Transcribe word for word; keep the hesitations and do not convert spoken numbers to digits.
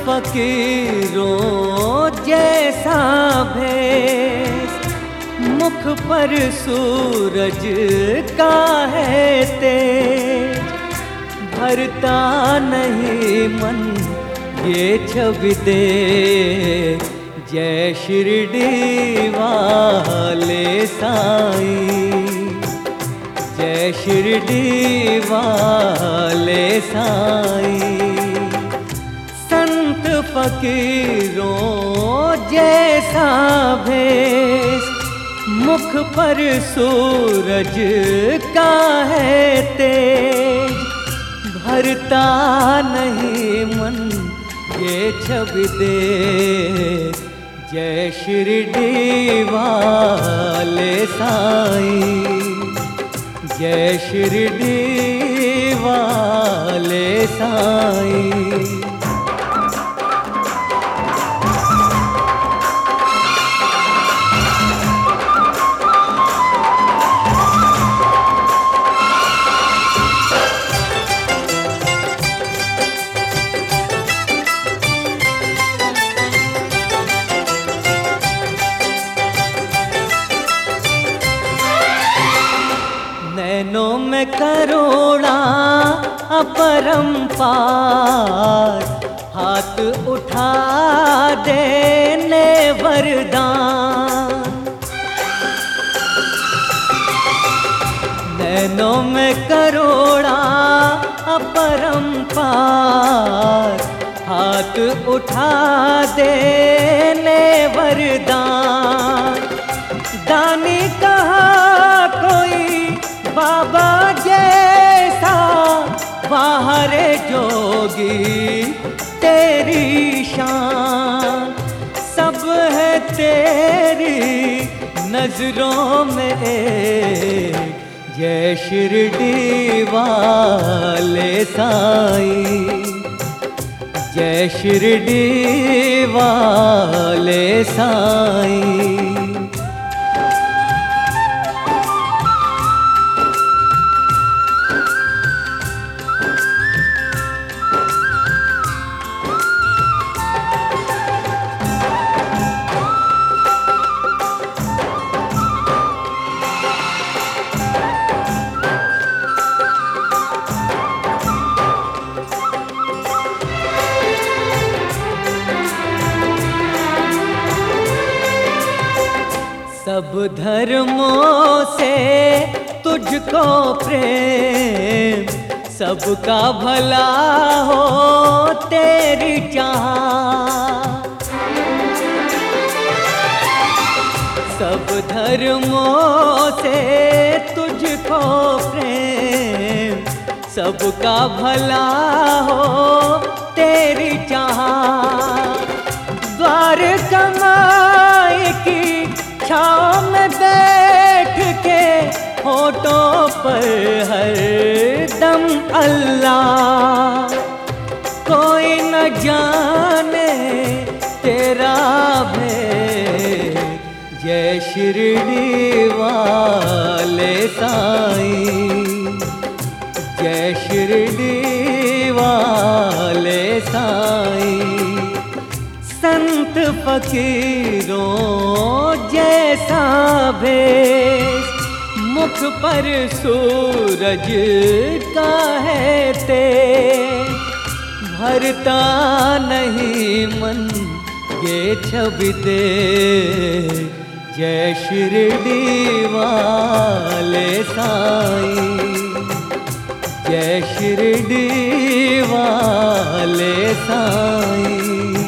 फकीरों जैसा भेष, मुख पर सूरज का है तेज, भरता नहीं मन ये छवि दे। जय शिरडी वाले साईं, जय शिरडी वाले साईं। संत फकीरों जैसा भेष, मुख पर सूरज का है तेज, भरता नहीं मन ये छवि दे। जय शिरडी वाले साईं, जय शिरडी वाले साईं। नैनों में करुणा अपरंपार, हाथ उठा देने वरदान। नैनों में करुणा अपरंपार, हाथ उठा देने वरदान। दानी कहा कोई बाबा जैसा, बाहर जोगी तेरी शान। सब है तेरी नजरों में एक, जय शिरडी वाले साईं, जय शिरडी वाले साईं। सब धर्मों से तुझको प्रेम, सबका भला हो तेरी चाह। सब धर्मों से तुझको प्रेम, सबका भला हो तेरी चाह। द्वार कमाई की छाँव में बैठ के, होठों पर हर दम अल्लाह। कोई न जाने तेरा भेद, जय शिरडी वाले साईं, जय शिरडी वाले साईं। संत फकीरों जैसा भेष, मुख पर सूरज का है तेज, भरता नहीं मन ये छवि दे। जय शिरडी वाले साईं, जय शिरडी वाले साईं।